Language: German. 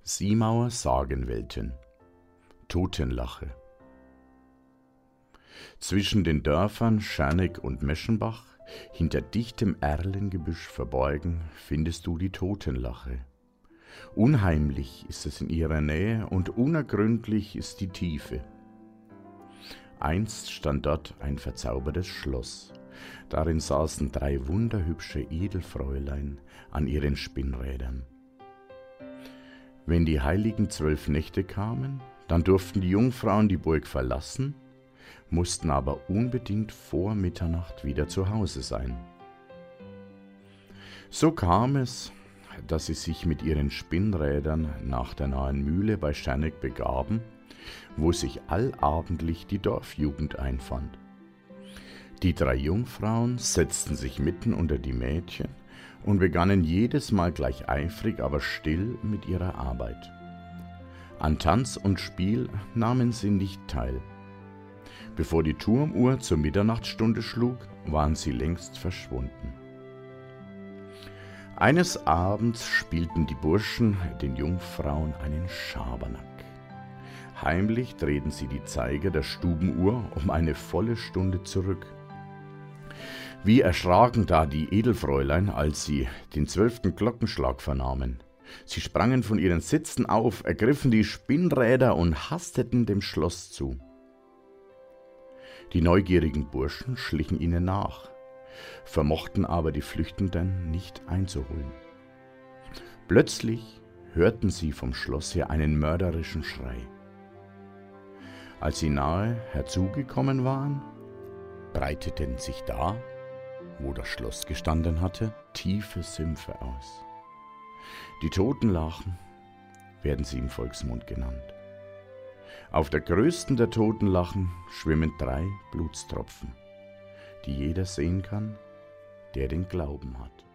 Siemauer Sagenwelten. Totenlache. Zwischen den Dörfern Scherneck und Meschenbach, hinter dichtem Erlengebüsch verborgen, findest du die Totenlache. Unheimlich ist es in ihrer Nähe und unergründlich ist die Tiefe. Einst stand dort ein verzaubertes Schloss. Darin saßen 3 wunderhübsche Edelfräulein an ihren Spinnrädern. Wenn die heiligen 12 Nächte kamen, dann durften die Jungfrauen die Burg verlassen, mussten aber unbedingt vor Mitternacht wieder zu Hause sein. So kam es, dass sie sich mit ihren Spinnrädern nach der nahen Mühle bei Scherneck begaben, wo sich allabendlich die Dorfjugend einfand. Die 3 Jungfrauen setzten sich mitten unter die Mädchen und begannen jedes Mal gleich eifrig, aber still mit ihrer Arbeit. An Tanz und Spiel nahmen sie nicht teil. Bevor die Turmuhr zur Mitternachtsstunde schlug, waren sie längst verschwunden. Eines Abends spielten die Burschen den Jungfrauen einen Schabernack. Heimlich drehten sie die Zeiger der Stubenuhr um eine volle Stunde zurück. Wie erschraken da die Edelfräulein, als sie den 12. Glockenschlag vernahmen. Sie sprangen von ihren Sitzen auf, ergriffen die Spinnräder und hasteten dem Schloss zu. Die neugierigen Burschen schlichen ihnen nach, vermochten aber die Flüchtenden nicht einzuholen. Plötzlich hörten sie vom Schloss her einen mörderischen Schrei. Als sie nahe herzugekommen waren, breiteten sich da, wo das Schloss gestanden hatte, tiefe Sümpfe aus. Die Totenlachen werden sie im Volksmund genannt. Auf der größten der Totenlachen schwimmen 3 Blutstropfen, die jeder sehen kann, der den Glauben hat.